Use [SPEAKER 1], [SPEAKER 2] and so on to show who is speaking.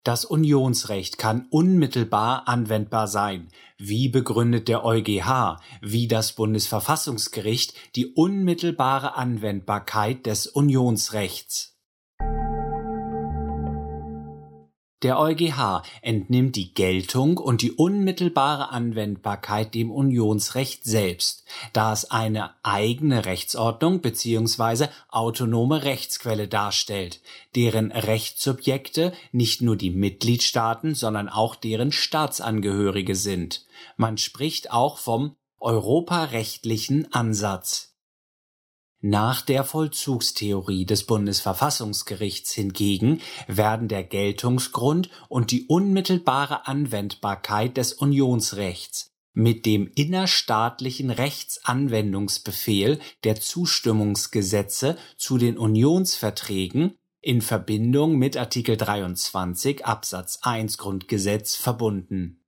[SPEAKER 1] Das Unionsrecht kann unmittelbar anwendbar sein. Wie begründet der EuGH, wie das Bundesverfassungsgericht, die unmittelbare Anwendbarkeit des Unionsrechts? Der EuGH entnimmt die Geltung und die unmittelbare Anwendbarkeit dem Unionsrecht selbst, da es eine eigene Rechtsordnung bzw. autonome Rechtsquelle darstellt, deren Rechtssubjekte nicht nur die Mitgliedstaaten, sondern auch deren Staatsangehörige sind. Man spricht auch vom europarechtlichen Ansatz. Nach der Vollzugstheorie des Bundesverfassungsgerichts hingegen werden der Geltungsgrund und die unmittelbare Anwendbarkeit des Unionsrechts mit dem innerstaatlichen Rechtsanwendungsbefehl der Zustimmungsgesetze zu den Unionsverträgen in Verbindung mit Artikel 23 Absatz 1 Grundgesetz verbunden.